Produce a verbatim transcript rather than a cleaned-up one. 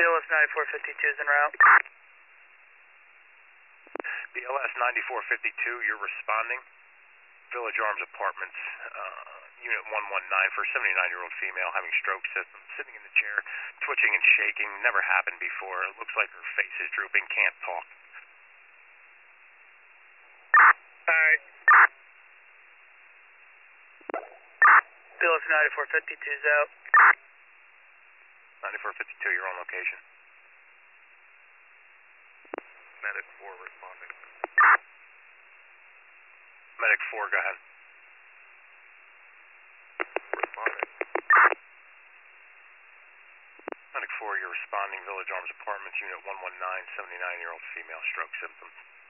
B L S ninety-four fifty-two is en route. B L S ninety-four fifty-two, you're responding. Village Arms Apartments, uh, Unit one one nine for a seventy-nine-year-old female having stroke symptoms, sitting in the chair, twitching and shaking, never happened before. It looks like her face is drooping, can't talk. Alright. B L S ninety-four fifty-two is out. ninety-four fifty-two, you're on location. Medic four responding. Medic four, go ahead. Responding. Medic four, you're responding. Village Arms Apartments, Unit one one nine, seventy-nine-year-old female, stroke symptoms.